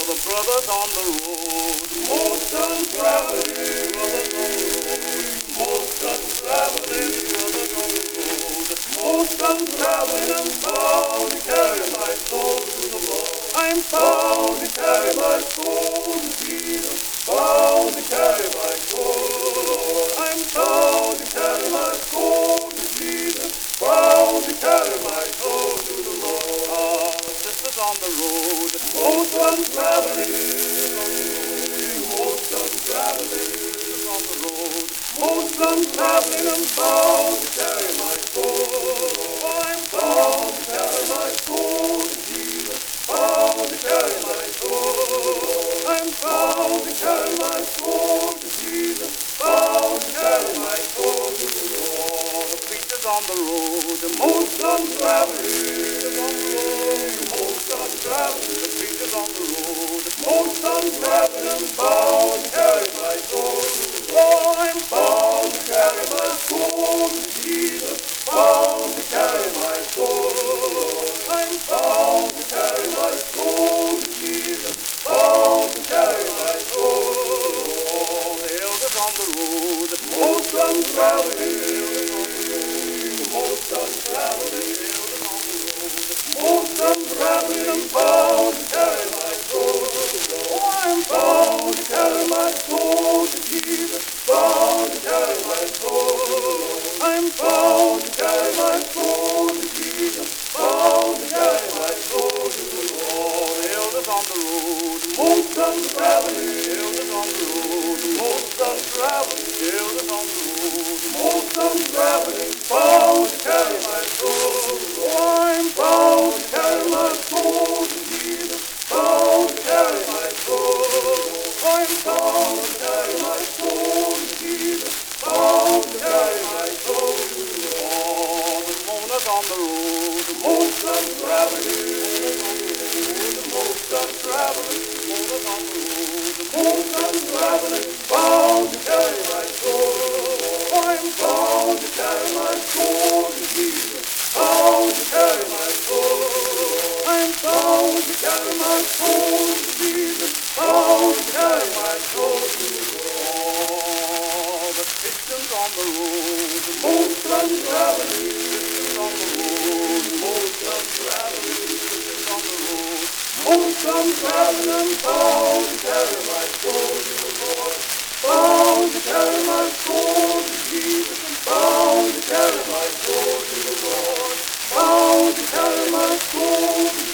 the brothers on the road, most untraveling, brothers on the road, most untraveling, brothers on the road, most untraveling. I'm bound to carry my soul to the Lord. I'm bound to carry my soul to Jesus. Bound to carry my soul. I'm bound to carry my soul to Jesus. Bound to carry my soul to the Lord. Sisters on the road, most untraveling, most untraveling, on the road, most untraveling. I'm bound to carry my soul. I'm bound to carry my soul to Jesus. Bound to carry my soul. I'm bound to carry my soul to Jesus. Bound to carry my soul to the Lord. The preachers on the road, the most untraveling, most untraveling. The preachers on the road, most untraveling. Bound to carry my soul to the Lord. I'm bound to carry my soul to Jesus. Bound to carry my soul. I'm bound to carry my soul to Jesus. Bound to carry my soul. The elders on the road, most untraveling, most untraveling, elders on the road, most untraveling. I'm bound to carry my soul. Oh, I'm bound to carry my soul to Jesus. Bound to carry my soul. I'm bound to carry my soul to Jesus. Bound to carry my soul to the Lord. Elders on the road, most untraveling, elders on the road, most untraveling, elders on the road, most untraveling. Bound to carry my soul. Oh, I'm bound to carry my soul to Jesus. Bound to carry my soul. I'm bound to carry my soul to Jesus. Bound to carry my soul to the Lord. The mourners on the road, most untraveling, most untraveling, mourners on the road, most untraveling. Bound to carry my soul. I'm bound to carry my soul to Jesus. Bound to carry my soul. I'm bound to carry my soul to Jesus. Bound to carry my soul to the Lord. The Christians on the road, most untraveling, Christians on the road, most untraveling, Christians on the road, most untraveling. I'm bound to carry my soul to the Lord. Bound to carry my soul to Jesus. Bound to carry my soul to the Lord. Bound to carry my soul to